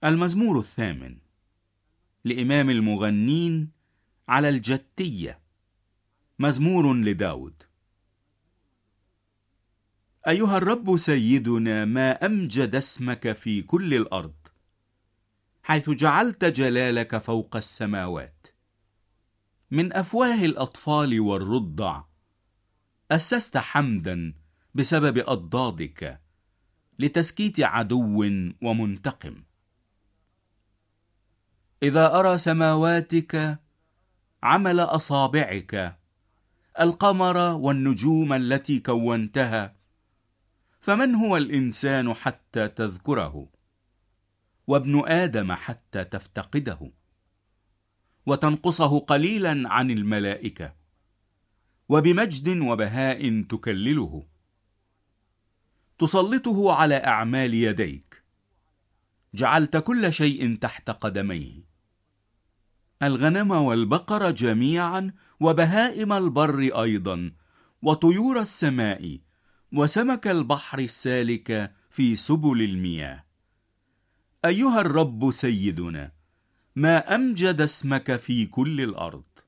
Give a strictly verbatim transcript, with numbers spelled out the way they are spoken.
المزمور الثامن لإمام المغنين على الجتية، مزمور لداود. أيها الرب سيدنا، ما أمجد اسمك في كل الأرض، حيث جعلت جلالك فوق السماوات. من أفواه الأطفال والرضع أسست حمدا بسبب أضدادك، لتسكيت عدو ومنتقم. إذا أرى سماواتك عمل أصابعك، القمر والنجوم التي كونتها، فمن هو الإنسان حتى تذكره، وابن آدم حتى تفتقده، وتنقصه قليلا عن الملائكة، وبمجد وبهاء تكلله، تسلطه على أعمال يديك، جعلت كل شيء تحت قدميه، الغنم والبقر جميعا، وبهائم البر أيضا، وطيور السماء، وسمك البحر السالك في سبل المياه. أيها الرب سيدنا، ما أمجد اسمك في كل الأرض.